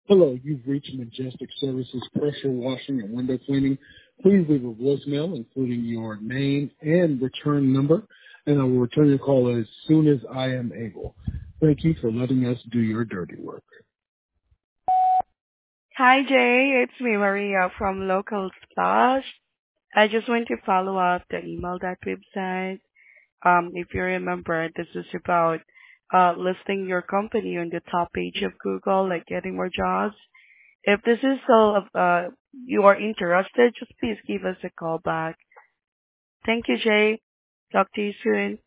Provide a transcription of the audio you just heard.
Hello, you've reached Majestic Services Pressure Washing and Window Cleaning. Please leave a voicemail, including your name and return number, and I will return your call as soon as I am able. Thank you for letting us do your dirty work. Hi, Jay. It's me, Maria from Local Splash. I just want to follow up the email that we've sent. If you remember, this is about listing your company on the top page of Google, like getting more jobs. If this is so, you are interested, just please give us a call back. Thank you, Jay. Talk to you soon.